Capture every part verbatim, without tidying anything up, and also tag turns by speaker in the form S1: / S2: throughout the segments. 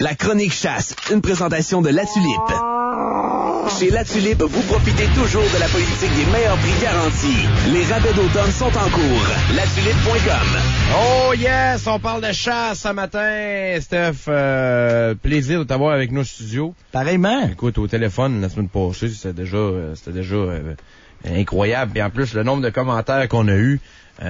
S1: La chronique chasse, une présentation de La Tulipe. Chez La Tulipe, vous profitez toujours de la politique des meilleurs prix garantis. Les rabais d'automne sont en cours. la tulipe point com.
S2: Oh yes, on parle de chasse ce matin. Steph, euh, plaisir de t'avoir avec nous au studio.
S3: Pareillement.
S2: Écoute, au téléphone, la semaine passée, c'était déjà, euh, c'était déjà euh, incroyable. Et en plus, le nombre de commentaires qu'on a eu,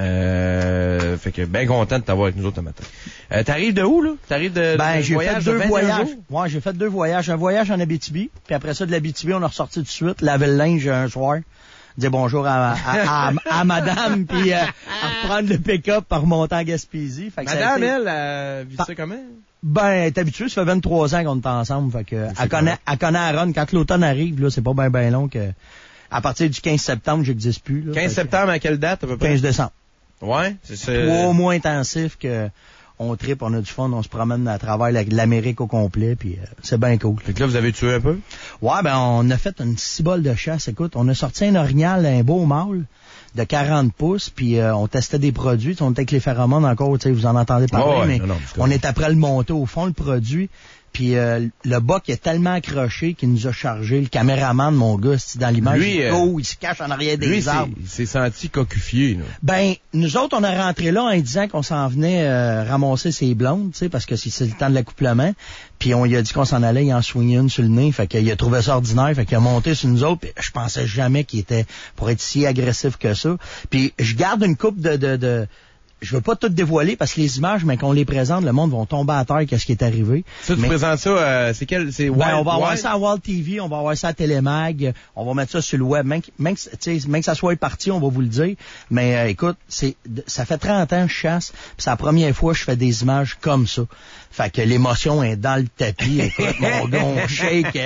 S2: euh, fait que bien content de t'avoir avec nous autres ce matin. Euh, t'arrives de où, là? T'arrives de,
S3: ben,
S2: de
S3: j'ai
S2: voyage
S3: fait deux
S2: de
S3: voyages. Ouais, j'ai fait deux voyages. Un voyage en Abitibi, puis après ça, de l'Abitibi, on a ressorti tout de suite, laver le linge un soir, dire bonjour à, à, à, à madame, puis euh, à reprendre le pick-up par remonter en Gaspésie. Fait que
S2: madame,
S3: été...
S2: elle, euh, vit ça comment?
S3: Ben, elle est habituée, ça fait vingt-trois ans qu'on est ensemble, fait que, elle connaît, elle connaît Aaron. Quand l'automne arrive, là, c'est pas bien ben long que, à partir du quinze septembre, j'existe plus, là.
S2: quinze septembre, à quelle date, à peu près?
S3: quinze décembre.
S2: Ouais, c'est ça.
S3: Trois mois intensifs que on tripe, on a du fun, on se promène à travers la, l'Amérique au complet, puis euh, c'est bien cool.
S2: Fait que là, vous avez tué un peu?
S3: Ouais, ben on a fait une cibole de chasse. Écoute, on a sorti un orignal, un beau mâle de quarante pouces, puis euh, on testait des produits. On était avec les phéromones encore, tu sais, vous en entendez parler,
S2: oh, ouais,
S3: mais
S2: non, non,
S3: on est après le monter au fond, le produit. Puis euh, le boc est tellement accroché qu'il nous a chargé. Le caméraman, mon gars, c'est dans l'image,
S2: lui,
S3: il,
S2: euh,
S3: oh, il se cache en arrière des
S2: lui,
S3: arbres.
S2: Il s'est senti cocufié, là.
S3: Ben, nous autres, on est rentré là en disant qu'on s'en venait euh, ramasser ses blondes, tu sais, parce que c'est, c'est le temps de l'accouplement. Puis on lui a dit qu'on s'en allait, il en soignait une sur le nez. Fait qu'il a trouvé ça ordinaire, fait qu'il a monté sur nous autres. Puis je pensais jamais qu'il était pour être si agressif que ça. Puis je garde une coupe de... de, de je veux pas tout dévoiler parce que les images, mais qu'on les présente, le monde va tomber à terre qu'est-ce qui est arrivé.
S2: Ça, tu
S3: mais,
S2: présentes ça, euh, c'est quel, c'est Wild,
S3: ben, on va avoir
S2: Wild?
S3: ça à Wild T V, on va avoir ça à Télémag, on va mettre ça sur le web. Même, même, même que ça soit parti, on va vous le dire. Mais euh, écoute, c'est, ça fait trente ans que je chasse, puis c'est la première fois que je fais des images comme ça. Fait que l'émotion est dans le tapis. Écoute, mon gars, on shake.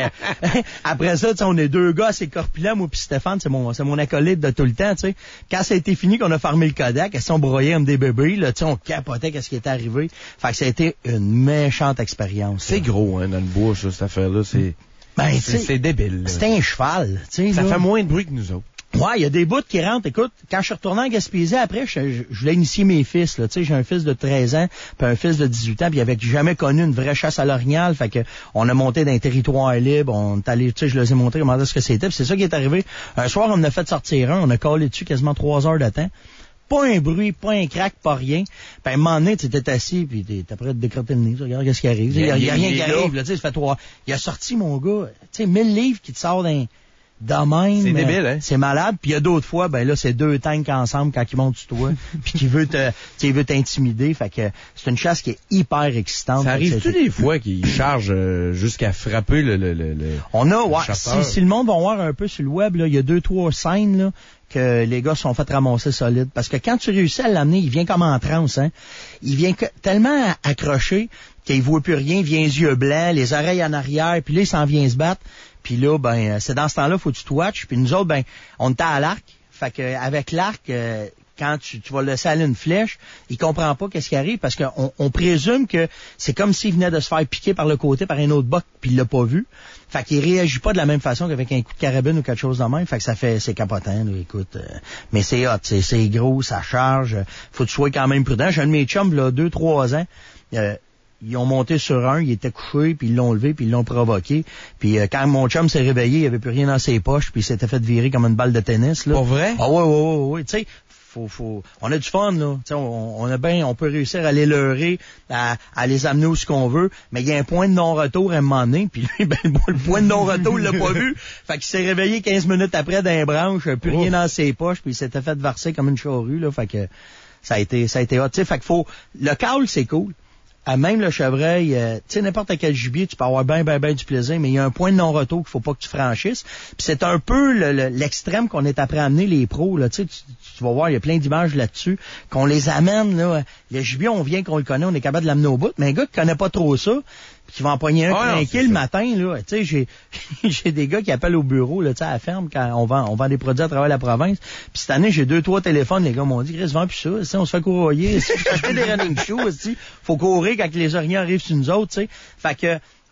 S3: Après ça, on est deux gars assez corpulents, moi puis Stéphane, c'est mon, c'est mon acolyte de tout le temps, tu sais. Quand ça a été fini, qu'on a fermé le Kodak, si on broyait comme des bébés, là, tu sais, on capotait qu'est-ce qui était arrivé. Fait que ça a été une méchante expérience.
S2: C'est
S3: ça.
S2: gros, hein, dans le bois, ça, cette affaire-là, c'est,
S3: ben,
S2: c'est, c'est débile.
S3: C'est un cheval, tu sais.
S2: Ça
S3: là.
S2: fait moins de bruit que nous autres.
S3: Ouais, il y a des bouts qui rentrent. Écoute, quand je suis retourné en Gaspésie après, je, je, je voulais initier mes fils. Là. Tu sais, j'ai un fils de treize ans, puis un fils de dix-huit ans, puis il avait jamais connu une vraie chasse à l'orignal. Fait que on a monté dans un territoire libre. On est allé, tu sais, je les ai montré comment est-ce que c'était. Puis c'est ça qui est arrivé. Un soir, on en a fait sortir un. On a collé dessus quasiment trois heures de temps. Pas un bruit, pas un crack, pas rien. Puis à un moment donné, tu étais assis, puis t'es prêt à te décrotter le nez. Tu regardes qu'est-ce qui arrive. Il y a, y a rien qui arrive. Là, tu sais, ça fait trois. Il a sorti, mon gars, tu sais, mille livres qui te sortent d'un... de même.
S2: C'est débile, hein?
S3: C'est malade. Puis il y a d'autres fois, ben là, c'est deux tanks ensemble quand ils montent sur toi, puis qui veut te, tu veut t'intimider. Fait que c'est une chasse qui est hyper excitante.
S2: Ça arrive-tu des fois qu'ils chargent euh, jusqu'à frapper le, le, le, le
S3: On a, ouais.
S2: chasseur?
S3: Si, si le monde va voir un peu sur le web, là, il y a deux, trois scènes, là, que les gars se sont fait ramasser solides. Parce que quand tu réussis à l'amener, il vient comme en transe, hein. Il vient que, tellement accroché qu'il voit plus rien, il vient les yeux blancs, les oreilles en arrière, puis là, il s'en vient se battre. Puis là, ben, c'est dans ce temps-là, faut que tu te watches. Puis nous autres, ben, on était à l'arc. Fait que avec l'arc, euh, quand tu, tu vas laisser aller une flèche, il comprend pas qu'est-ce qui arrive parce qu'on on présume que c'est comme s'il venait de se faire piquer par le côté par un autre boc puis il l'a pas vu. Fait qu'il réagit pas de la même façon qu'avec un coup de carabine ou quelque chose de même. Fait que ça fait, c'est capotant, là, écoute. Euh, mais c'est hot, c'est, c'est gros, ça charge. Faut que tu sois quand même prudent. J'ai un de mes chums, là, deux, trois ans. Euh, Ils ont monté sur un, il était couché, puis ils l'ont levé, puis ils l'ont provoqué. Puis euh, quand mon chum s'est réveillé, il avait plus rien dans ses poches, puis il s'était fait virer comme une balle de tennis. Là.
S2: Pas vrai?
S3: Ah ouais, ouais, ouais, ouais. Tu sais, faut, faut. On a du fun, là. Tu sais, on, on a bien, on peut réussir à les leurrer, à, à les amener où ce qu'on veut, mais il y a un point de non-retour à un moment donné, puis lui, ben, le point de non-retour, il l'a pas vu. Fait qu'il s'est réveillé quinze minutes après dans les branches, plus rien dans ses poches, puis il s'était fait verser comme une charrue, là. Fait que ça a été, ça a été hot. Tu sais, fait qu'il faut. Le caule, c'est cool. À même le chevreuil, euh, tu sais, n'importe quel gibier, tu peux avoir bien, bien, bien du plaisir, mais il y a un point de non-retour qu'il faut pas que tu franchisses. Puis c'est un peu le, le, l'extrême qu'on est après à amener les pros, là, tu sais, tu, tu vas voir, il y a plein d'images là-dessus, qu'on les amène, là. Le gibier, on vient qu'on le connaît, on est capable de l'amener au bout, mais un gars qui connaît pas trop ça, qui va empoigner un
S2: ah,
S3: tranquille le matin, là, tu sais, j'ai, j'ai des gars qui appellent au bureau, là, tu sais, à la ferme, quand on vend, on vend des produits à travers la province. Puis cette année, j'ai deux, trois téléphones, les gars m'ont dit, Chris, vends plus ça, si on se fait courir, si je acheter des running shoes, si faut courir quand les orignaux arrivent sur nous autres, tu sais. Fait que,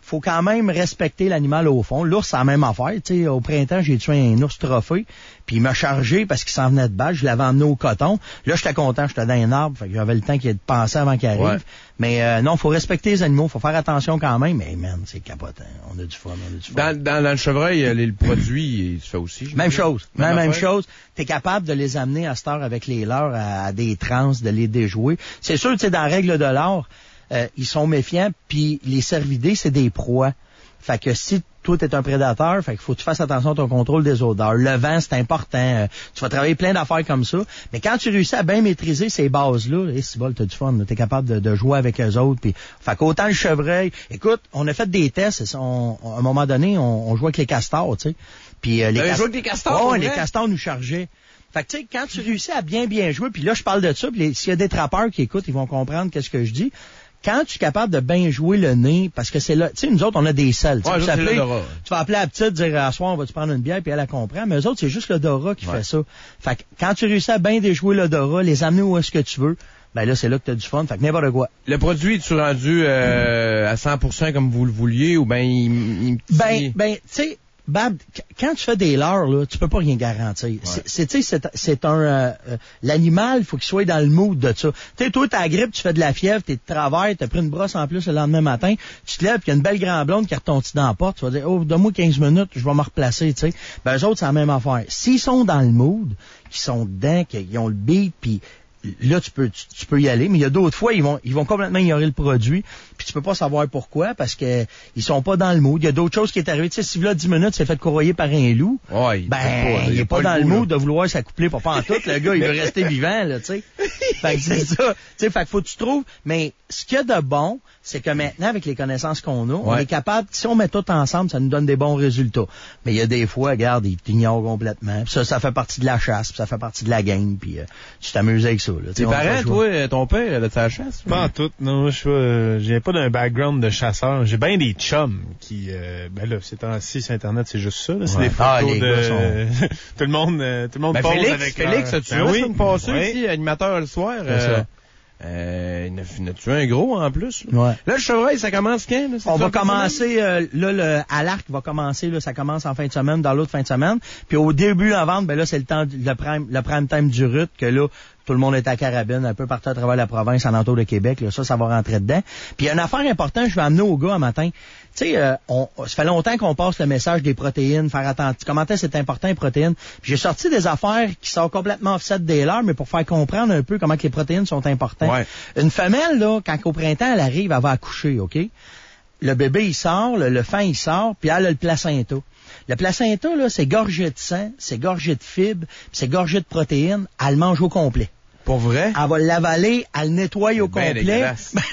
S3: faut quand même respecter l'animal au fond. L'ours, c'est la même affaire. Tu sais, au printemps, j'ai tué un ours trophée, puis il m'a chargé parce qu'il s'en venait de battre. Je l'avais emmené au coton. Là, j'étais content, j'étais dans un arbre, fait que j'avais le temps qu'il y ait de penser avant qu'il arrive. Ouais. Mais euh, non, faut respecter les animaux, faut faire attention quand même. Mais man, c'est capotant. On a du fun, on a du fun.
S2: Dans, dans, dans le chevreuil, les, le produit, il se fait aussi.
S3: Même chose. Même, même
S2: affaire.
S3: chose. T'es capable de les amener à cette heure avec les leurs à, à des trans, de les déjouer. C'est sûr, tu sais, dans la règle de l'art, euh, ils sont méfiants, puis les cervidés, c'est des proies. Fait que si toi, t'es un prédateur, fait qu'il faut que tu fasses attention à ton contrôle des odeurs. Le vent, c'est important. Euh, tu vas travailler plein d'affaires comme ça. Mais quand tu réussis à bien maîtriser ces bases-là, et si bol, t'as du fun. T'es capable de, de jouer avec eux autres. Pis, fait qu'autant le chevreuil. Écoute, on a fait des tests. On, à un moment donné, on, on jouait avec les castors, tu sais. Puis euh, les
S2: castors.
S3: Cast...
S2: avec les castors.
S3: Oh, les castors nous chargeaient. Fait que tu sais, quand tu réussis à bien bien jouer, puis là, je parle de ça, puis s'il y a des trappeurs qui écoutent, ils vont comprendre qu'est-ce que je dis. Quand tu es capable de bien jouer le nez, parce que c'est là, tu sais, nous autres, on a des selles.
S2: Ouais,
S3: tu, vas appeler, tu vas appeler la petite, dire, à soir, on va-tu prendre une bière, puis elle la comprend. Mais eux autres, c'est juste l'odorat qui ouais. fait ça. Fait que quand tu réussis à bien déjouer l'odorat, les amener où est-ce que tu veux, ben là, c'est là que tu as du fun. Fait que n'importe quoi.
S2: Le produit, es-tu rendu euh, à cent pour cent comme vous le vouliez, ou ben il, il
S3: Ben, ben, tu sais, Bab, quand tu fais des leurres, là, tu peux pas rien garantir. Ouais. C'est, tu sais, c'est, c'est un, euh, euh, l'animal, faut qu'il soit dans le mood de ça. Tu sais, toi, t'as la grippe, tu fais de la fièvre, t'es de travers, t'as pris une brosse en plus le lendemain matin, tu te lèves, puis il y a une belle grande blonde qui retombe dans la porte, tu vas dire, oh, donne-moi quinze minutes, je vais me replacer, tu sais. Ben, eux autres, c'est la même affaire. S'ils sont dans le mood, qu'ils sont dedans, qu'ils ont le beat, puis là, tu peux, tu, tu peux y aller, mais il y a d'autres fois, ils vont, ils vont complètement ignorer le produit, puis tu peux pas savoir pourquoi, parce que ils sont pas dans le mood. Il y a d'autres choses qui est arrivé. Tu sais, si là, dix minutes, c'est fait courroyer par un loup,
S2: ouais,
S3: ben, il, il est pas, pas dans le mood de vouloir s'accoupler pour pas en tout. Le gars, il veut rester vivant, là, tu sais. Fait que c'est ça. Tu sais, fait que faut que tu trouves, mais ce qu'il y a de bon, c'est que maintenant, avec les connaissances qu'on a, ouais. on est capable, si on met tout ensemble, ça nous donne des bons résultats. Mais il y a des fois, regarde, ils t'ignorent complètement. Pis ça, ça fait partie de la chasse, pis ça fait partie de la game, puis euh, tu t'amuses avec ça. Là.
S2: Tes parents, toi, ton père, là, tu la chasse?
S4: Pas en tout, non. Je euh, j'ai pas d'un background de chasseur. J'ai bien des chums qui, euh, ben là, c'est temps-ci, sur Internet, c'est juste ça. Là. C'est ouais. des photos ah, de sont... tout le monde, euh, tout le monde
S2: ben,
S4: pose
S2: Félix,
S4: avec.
S2: Félix,
S4: leur...
S2: tu ben, oui, passé oui. ici, animateur le soir.
S3: Euh,
S2: Euh, il a tué un gros en plus.
S3: Là, ouais.
S2: là le chevreuil, ça commence quand? Là?
S3: On va commencer, euh, là, le, à l'arc va commencer, là, ça commence en fin de semaine, dans l'autre fin de semaine. Puis au début novembre, ben là, c'est le temps, le prime, le prime time du rut, que là, tout le monde est à carabine, un peu partout à travers la province, en entour de Québec, là, ça, ça va rentrer dedans. Puis il y a une affaire importante, je vais amener aux gars un matin. Tu sais, euh, on, ça fait longtemps qu'on passe le message des protéines, faire attention, comment est-ce que c'est important les protéines. Puis j'ai sorti des affaires qui sont complètement offset des leurs, mais pour faire comprendre un peu comment que les protéines sont importantes.
S2: Ouais.
S3: Une femelle, là, quand au printemps, elle arrive, elle va accoucher, OK? Le bébé, il sort, le, le fan, il sort, puis elle a le placenta. Le placenta, là, c'est gorgé de sang, c'est gorgé de fibres, puis c'est gorgé de protéines. Elle le mange au complet.
S2: Pour vrai?
S3: Elle va l'avaler, elle le nettoie au
S2: ben
S3: complet.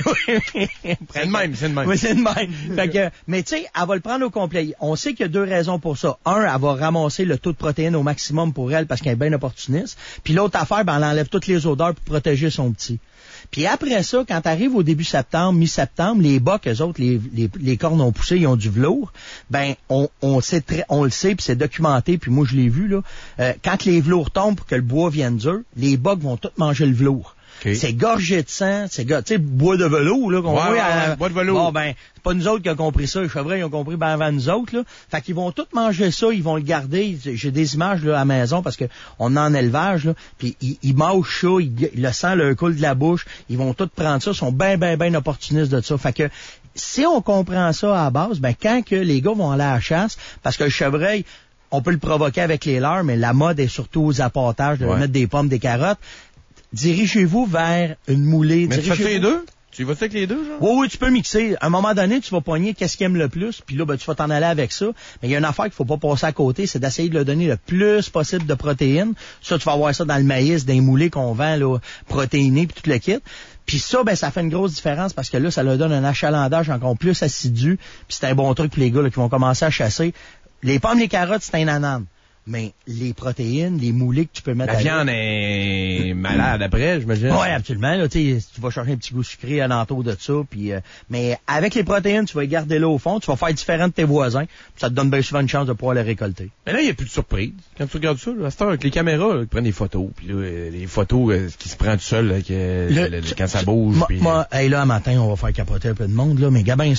S2: c'est le même, c'est le même.
S3: Oui, c'est le même. Fait que, mais tu sais, elle va le prendre au complet. On sait qu'il y a deux raisons pour ça. Un, elle va ramasser le taux de protéines au maximum pour elle parce qu'elle est bien opportuniste. Puis l'autre affaire, ben, elle enlève toutes les odeurs pour protéger son petit. Puis après ça, quand t'arrives au début septembre, mi-septembre, les bocs, eux autres, les, les, les cornes ont poussé, ils ont du velours. Ben, on, on sait très, on le sait, puis c'est documenté, puis moi je l'ai vu, là. Euh, quand les velours tombent pour que le bois vienne dur, les bocs vont tous manger le velours. Okay. C'est gorgé de sang, c'est tu sais, bois de velours, là, qu'on
S2: ouais,
S3: voit
S2: ouais,
S3: à,
S2: bois de velours.
S3: Bon, ben, c'est pas nous autres qui avons compris ça, les chevreuils, ils ont compris ben avant nous autres, là. Fait qu'ils vont tous manger ça, ils vont le garder. J'ai des images, là, à la maison, parce que on est en élevage, là, puis ils, ils mangent ça, ils, le sang leur coule de la bouche, ils vont tous prendre ça, ils sont ben, ben, ben opportunistes de ça. Fait que, si on comprend ça à la base, ben, quand que les gars vont aller à la chasse, parce que le chevreuil, on peut le provoquer avec les leurs, mais la mode est surtout aux apportages, de ouais. mettre des pommes, des carottes. Dirigez-vous vers une moulée.
S2: Mais tu fais les deux? Tu vas avec les deux, genre?
S3: Oui, oui, tu peux mixer. À un moment donné, tu vas pogner qu'est-ce qu'il aime le plus, puis là, ben, tu vas t'en aller avec ça. Mais il y a une affaire qu'il faut pas passer à côté, c'est d'essayer de leur donner le plus possible de protéines. Ça, tu vas avoir ça dans le maïs, dans les moulées qu'on vend, là, protéinés, puis tout le kit. Puis ça, ben, ça fait une grosse différence parce que là, ça leur donne un achalandage encore plus assidu. Puis c'est un bon truc pour les gars là, qui vont commencer à chasser. Les pommes, les carottes, c'est un anane. Mais les protéines, les moulées que tu peux mettre
S2: la
S3: avec...
S2: viande est malade après, j'imagine.
S3: Oui, absolument. Là, tu vas chercher un petit goût sucré alentour de ça. Puis, euh, mais avec les protéines, tu vas les garder là au fond. Tu vas faire différent de tes voisins. Ça te donne bien souvent une chance de pouvoir les récolter.
S2: Mais là, il n'y a plus de surprise. Quand tu regardes ça, là, à cette heure, avec les caméras, là, ils prennent des photos. Puis là, les photos euh, qui se prennent tout seul là, que, le, le, le, quand ça bouge.
S3: Moi,
S2: puis,
S3: moi hey, là, un matin, on va faire capoter un peu de monde. Là, mais gabin ça. Là.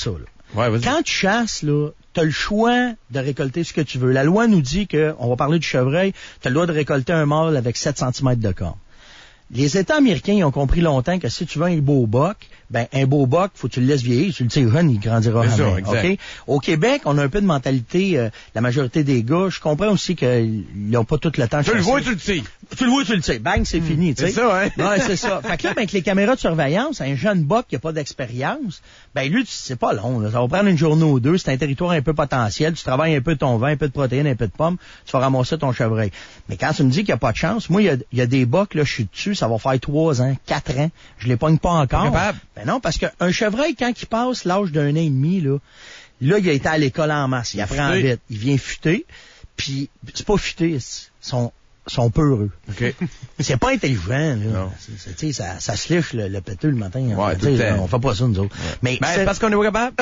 S2: Ouais, vas-y.
S3: Quand tu chasses, là, t'as le choix de récolter ce que tu veux. La loi nous dit que, on va parler du chevreuil, t'as le droit de récolter un mâle avec sept centimètres de corne. Les États américains, ils ont compris longtemps que si tu veux un beau boc, ben, un beau boc, faut que tu le laisses vieillir. Tu le tires jeune, il grandira jamais. OK? Au Québec, on a un peu de mentalité, euh, la majorité des gars, je comprends aussi qu'ils n'ont pas tout le temps de
S2: Tu le vois, tu le tires.
S3: Tu le vois, tu le tires. Bang, c'est mmh. fini, tu sais.
S2: C'est ça, hein?
S3: Ouais, c'est ça. Fait que là, ben, avec les caméras de surveillance, un jeune boc qui a pas d'expérience, ben, lui, c'est pas long, là. Ça va prendre une journée ou deux. C'est un territoire un peu potentiel. Tu travailles un peu ton vin, un peu de protéines, un peu de pommes. Tu vas ramasser ton chevreuil. Mais quand tu me dis qu'il n'y a pas de chance, moi, il y a, il y a des bocs, là, je suis dessus, ça va faire trois ans, quatre ans. Je les pogne pas encore.
S2: Capable.
S3: Ben non, parce qu'un chevreuil, quand il passe l'âge d'un an et demi, là, là, il a été à l'école en masse. Il apprend
S2: futé.
S3: vite. Il vient futer. Puis, c'est pas futer, ils sont, sont peureux.
S2: OK.
S3: C'est pas intelligent, là.
S2: Non.
S3: C'est, c'est, ça, ça se liche le, le péteux le matin.
S2: Ouais,
S3: hein.
S2: tout le temps.
S3: On fait pas ça, nous autres.
S2: Ouais.
S3: Mais,
S2: ben, c'est parce qu'on est pas capable.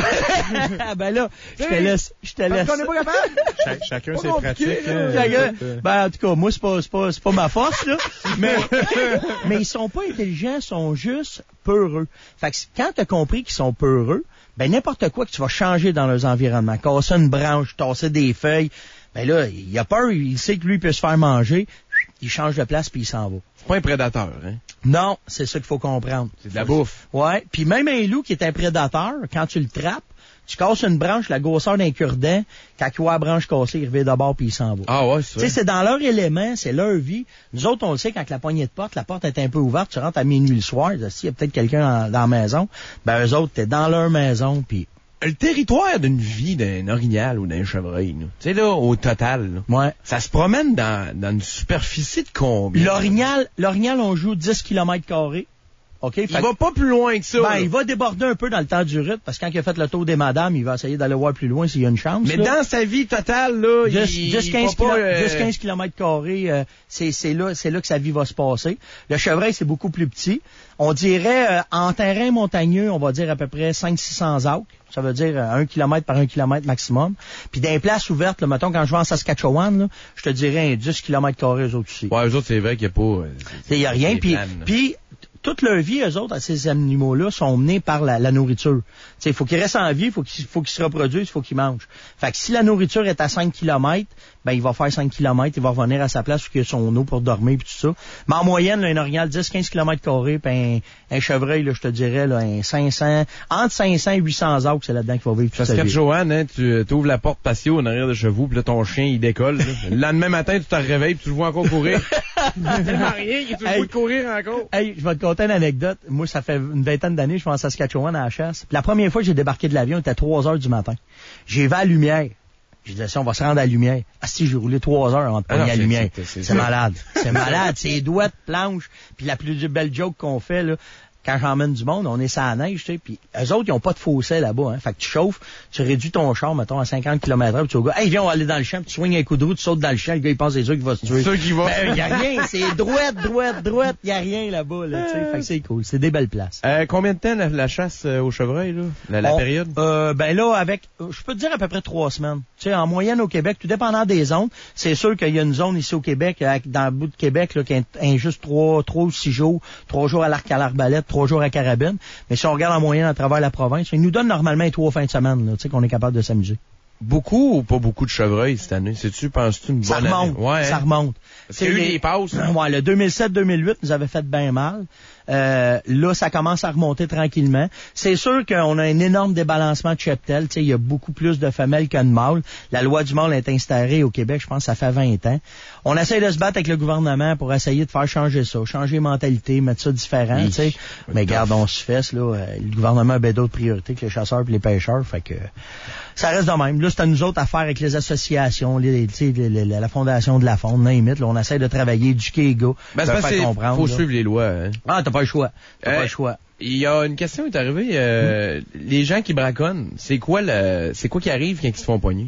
S3: ben là, je te laisse, je te laisse.
S2: Parce qu'on est pas capable.
S4: Cha- chacun
S2: Pas
S4: ses
S2: compliqué,
S4: pratiques.
S2: là.
S4: hein.
S3: Chacun-
S4: Euh,
S3: Ben, en tout cas, moi, c'est pas, c'est pas, c'est pas ma force, là. mais, mais ils sont pas intelligents, ils sont juste peureux. Fait que quand t'as compris qu'ils sont peureux, ben, n'importe quoi que tu vas changer dans leurs environnements, casser une branche, tasser des feuilles, ben là, il a peur, il sait que lui peut se faire manger, il change de place puis il s'en va.
S2: C'est pas un prédateur, hein?
S3: Non, c'est ça qu'il faut comprendre.
S2: C'est de la bouffe.
S3: Ouais, puis même un loup qui est un prédateur, quand tu le trappes, tu casses une branche, la grosseur d'un cure-dent, quand il voit la branche cassée, il revient d'abord puis il s'en va.
S2: Ah ouais, c'est
S3: Tu sais, c'est dans leur élément, c'est leur vie. Nous autres, on le sait, quand la poignée de porte, la porte est un peu ouverte, tu rentres à minuit le soir, s'il y a peut-être quelqu'un dans, dans la maison, ben eux autres, t'es dans leur maison, puis
S2: le territoire d'une vie d'un orignal ou d'un chevreuil, nous. Tu sais, là, au total, là,
S3: ouais.
S2: ça se promène dans, dans une superficie de combien?
S3: L'orignal, l'orignal, on joue dix kilomètres carrés. OK?
S2: Il va pas plus loin que ça.
S3: Ben,
S2: là.
S3: il va déborder un peu dans le temps du rythme, parce que quand il a fait le tour des madames, il va essayer d'aller voir plus loin s'il y a une chance.
S2: Mais
S3: là.
S2: dans sa vie totale, là, il,
S3: dix
S2: il
S3: quinze
S2: va pas... euh,
S3: kilomètres carrés, euh, c'est, c'est là, c'est là que sa vie va se passer. Le chevreuil, c'est beaucoup plus petit. On dirait, euh, en terrain montagneux, on va dire à peu près cinq cents à six cents acres. Ça veut dire euh, un kilomètre par un kilomètre maximum. Puis dans les places ouvertes, là, mettons, quand je vais en Saskatchewan, là, je te dirais un dix kilomètres carrés eux autres aussi.
S2: Ouais, eux autres, c'est vrai qu'il n'y a pas... euh,
S3: Il y a rien.
S2: des
S3: Puis,
S2: planes, là.
S3: puis toute leur vie, eux autres, à ces animaux-là, sont menés par la, la nourriture. Il faut qu'ils restent en vie, il faut qu'ils, faut qu'ils se reproduisent, il faut qu'ils mangent. Fait que si la nourriture est à cinq kilomètres, ben il va faire cinq kilomètres, il va revenir à sa place où il a son eau pour dormir puis tout ça. Mais en moyenne, là, un orignal, dix quinze kilomètres carrés, puis un, un chevreuil, là, je te dirais, là, un cinq cents, entre cinq cents et huit cents acres, c'est là-dedans qu'il va vivre toute sa vie.
S2: Saskatchewan, hein, tu ouvres la porte patio en arrière de chez vous, puis là, ton chien, il décolle. Là. Le lendemain matin, tu te réveilles, puis tu le vois encore courir. Tellement rien, tu le
S3: Hey.
S2: vois courir encore.
S3: Hey, je vais te conter une anecdote. Moi, ça fait une vingtaine d'années, je vais en Saskatchewan à la chasse. Puis la première fois que j'ai débarqué de l'avion, il était à trois heures du matin. J'ai vu à la lumière. J'ai dit, si on va se rendre à la lumière. Ah si, j'ai roulé trois heures avant de
S2: Ah
S3: pogner
S2: non,
S3: la
S2: c'est-
S3: lumière.
S2: c'est- c'est-
S3: C'est malade. C'est malade. C'est doigts de planche. Puis la plus belle joke qu'on fait, là, quand j'emmène du monde, on est sur la neige, tu sais, puis eux autres, ils ont pas de fossé là-bas, hein. Fait que tu chauffes, tu réduis ton char, mettons, à cinquante kilomètres heure, puis tu vas, hey, viens, on va aller dans le champ, puis tu swings un coup de roue, tu sautes dans le champ, le gars, il pense c'est sûr qu'il va se tuer.
S2: C'est sûr qu'il va.
S3: Ben, y a rien, c'est droite, droite, droite, y a rien là-bas, là, tu sais. Fait que c'est cool, c'est des belles places.
S2: Euh, combien de temps la, la chasse euh, au chevreuil, là? La, la
S3: On-
S2: période?
S3: Euh, ben là, avec, euh, je peux te dire à peu près trois semaines. Tu sais, en moyenne au Québec, tout dépendant des zones. C'est sûr qu'il y a une zone ici au Québec, à- dans le bout de Québec, là, qui est un- juste trois, trois ou six jours, trois jours à l'arc à l'arbalète, trois jours à carabine. Mais si on regarde en moyenne à travers la province, ils nous donnent normalement trois fins de semaine, là, tu sais, qu'on est capable de s'amuser.
S2: Beaucoup ou pas beaucoup de chevreuils cette année? Sais-tu, penses-tu une
S3: Ça
S2: bonne
S3: remonte,
S2: année? Ouais,
S3: ça
S2: hein?
S3: remonte.
S2: Parce qu'il y a eu
S3: les-
S2: des passes.
S3: Ouais, le deux mille sept deux mille huit nous avait fait bien mal. Euh, là, ça commence à remonter tranquillement. C'est sûr qu'on a un énorme débalancement de cheptel. Tu sais, il y a beaucoup plus de femelles que de mâles. La loi du mâle est instaurée au Québec, je pense, ça fait vingt ans. On essaie de se battre avec le gouvernement pour essayer de faire changer ça, changer les mentalités, mettre ça différent,
S2: Oui.
S3: tu sais. Mais regarde, on se fesse, là. euh, Le gouvernement a bien d'autres priorités que les chasseurs et les pêcheurs, fait que ça reste de même. Là, c'est à nous autres à faire avec les associations, les, tu sais, les- les- la Fondation de la Fonde, name it, là. On essaie de travailler, éduquer les gars,
S2: Ben, c'est
S3: leur
S2: parce
S3: faire
S2: qu'il
S3: comprendre.
S2: faut
S3: là.
S2: suivre les lois, hein.
S3: Ah, t'as pas le choix. T'as
S2: Euh,
S3: pas le choix.
S2: Il y a une question qui est arrivée. Euh, Les gens qui braconnent, c'est quoi le, c'est quoi qui arrive quand ils se font pogner?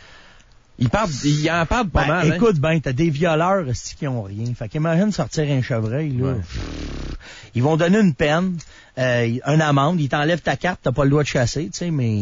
S2: Ils parlent, ils en parlent pas
S3: Ben,
S2: mal. hein.
S3: écoute, ben, t'as des violeurs esti, qui ont rien. Fait qu'imagine sortir un chevreuil, là.
S2: Ouais.
S3: Pff, ils vont donner une peine, euh, une amende, ils t'enlèvent ta carte, t'as pas le droit de chasser, tu sais, mais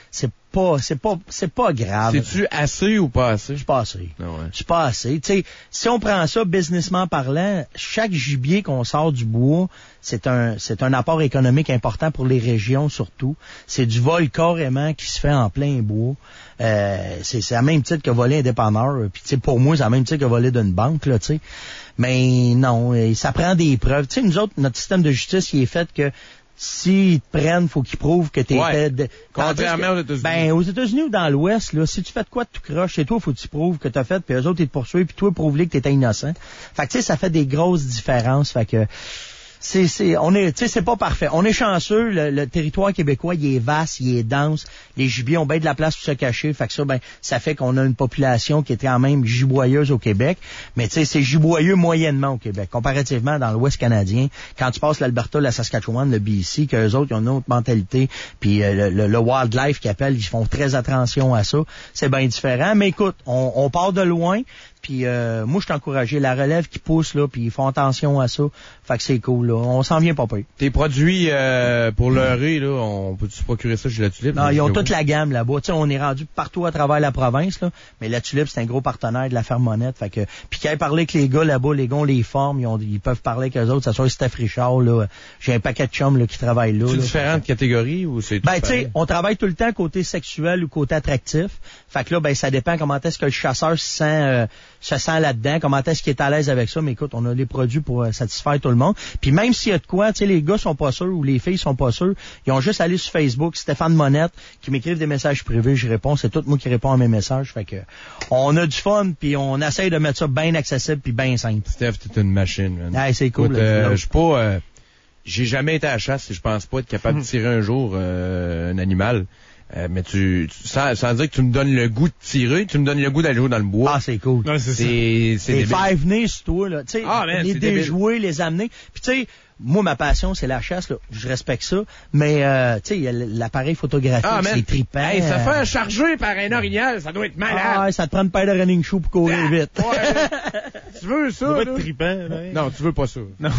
S3: c'est pas, c'est pas, c'est pas grave.
S2: C'est-tu assez ou pas assez?
S3: C'est pas assez.
S2: Non, ouais.
S3: C'est pas assez. Tu sais, si on prend ça businessment parlant, chaque gibier qu'on sort du bois, c'est un, c'est un apport économique important pour les régions surtout. C'est du vol carrément qui se fait en plein bois. Euh, c'est, c'est à même titre que voler un dépanneur. Puis tu sais, pour moi, c'est à même titre que voler d'une banque, là, tu sais. Mais non, ça prend des preuves. Tu sais, nous autres, notre système de justice, il est fait que s'ils te prennent, faut qu'ils prouvent que t'es
S2: ouais.
S3: de,
S2: contrairement aux États-Unis.
S3: Ben, aux États-Unis ou dans l'Ouest, là, si tu fais de quoi de tout croche, c'est toi, faut que tu prouves que t'as fait, puis eux autres, ils te poursuivent, puis toi, prouve-les que t'étais innocent. Fait que, tu sais, ça fait des grosses différences. Fait que, c'est, c'est, on est, tu sais, c'est pas parfait. On est chanceux, le, le territoire québécois, il est vaste, il est dense. Les gibiers ont bien de la place pour se cacher. Fait que ça, ben, ça fait qu'on a une population qui est quand même giboyeuse au Québec. Mais tu sais, c'est giboyeux moyennement au Québec. Comparativement dans l'Ouest canadien, quand tu passes l'Alberta, la Saskatchewan, le B C, qu'eux autres, ils ont une autre mentalité. Puis euh, le, le, le wildlife qu'ils appellent, ils font très attention à ça. C'est bien différent. Mais écoute, on, on part de loin. Puis euh, moi, je suis encouragé. La relève qui pousse, là, puis ils font attention à ça. Fait que c'est cool, là. On s'en vient pas pire.
S2: Tes produits euh, pour leurrer, là, on peut-tu se procurer ça chez La Tulipe?
S3: Non, ils ont toute la gamme là-bas. Tu sais, on est rendu partout à travers la province, là. Mais La Tulipe, c'est un gros partenaire de la ferme Monette. Fait que, puis quand ils parlaient avec les gars là-bas, les gars, on les forme, ils, ont, ils peuvent parler avec eux autres. Ça soit Steph Richard, là. J'ai un paquet de chums, là, qui travaillent là.
S2: C'est
S3: là.
S2: différentes catégories ou c'est tout
S3: Ben, tu
S2: pareil?
S3: sais, on travaille tout le temps côté sexuel ou côté attractif. Fait que là, ben, ça dépend comment est-ce que le chasseur se sent, euh, se sent là-dedans, comment est-ce qu'il est à l'aise avec ça. Mais écoute, on a les produits pour euh, satisfaire tout le monde. Puis même s'il y a de quoi, tu sais, les gars sont pas sûrs ou les filles sont pas sûrs, ils ont juste allé sur Facebook, Stéphane Monette, qui m'écrivent des messages privés, je réponds. C'est tout moi qui réponds à mes messages. Fait que, on a du fun, puis on essaye de mettre ça bien accessible puis bien simple.
S2: Steph, t'es une machine, man.
S3: Ah, c'est cool.
S2: Écoute, euh, je suis pas, euh, j'ai jamais été à la chasse et je pense pas être capable de tirer un jour euh, un animal. Euh, mais tu, tu sans, sans dire que tu me donnes le goût de tirer, tu me donnes le goût d'aller jouer dans le bois.
S3: Ah, c'est cool.
S4: Ouais, c'est ça.
S2: C'est, c'est
S3: Les
S2: débile.
S3: faire venir sur toi, là. Tu sais,
S2: Ah, man,
S3: les
S2: c'est débile.
S3: déjouer, les amener. Puis tu sais, moi, ma passion, c'est la chasse, là. Je respecte ça. Mais, euh, tu sais, il y a l'appareil photographique,
S2: Ah, man.
S3: c'est trippant.
S2: Hey, se
S3: euh,
S2: faire charger par un orignal, ça doit être malade.
S3: Ah, ça te prend une paire de running shoes pour courir vite.
S2: Ouais. Tu veux ça,
S4: Ça va
S2: là?
S4: être trippant, ouais.
S2: Non, tu veux pas ça.
S4: Non.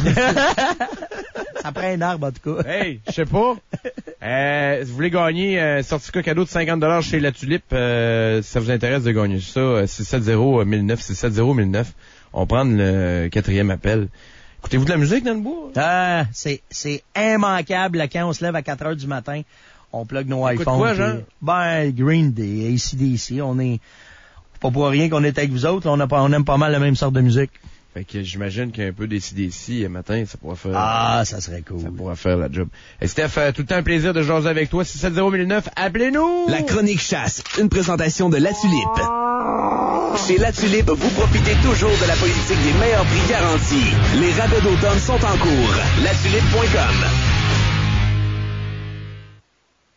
S3: Ça prend un arbre, en tout cas.
S2: Hey, je sais pas. Euh, si vous voulez gagner un certificat cadeau de cinquante dollars chez La Tulipe, euh, si ça vous intéresse de gagner ça, euh, six sept zéro mille neuf, six sept zéro mille neuf. On prend le quatrième appel. Écoutez-vous de la musique dans le bois?
S3: Ah, c'est, c'est immanquable, là, quand on se lève à quatre heures du matin, on plug nos
S2: Écoute
S3: iPhones.
S2: quoi, Jean?
S3: puis- Ben, Green Day, A C D C, on est, pas pour rien qu'on est avec vous autres, là, on, a pas, on aime pas mal la même sorte de musique.
S2: Fait que j'imagine qu'un peu des C D C un matin, ça pourra faire...
S3: Ah, ça serait cool.
S2: Ça pourra faire la job. Et Steph, euh, tout le temps un plaisir de jaser avec toi. six sept zéro mille neuf, appelez-nous!
S1: La chronique chasse, une présentation de La Tulipe. Chez La Tulipe, vous profitez toujours de la politique des meilleurs prix garantis. Les rabais d'automne sont en cours. la tulipe point com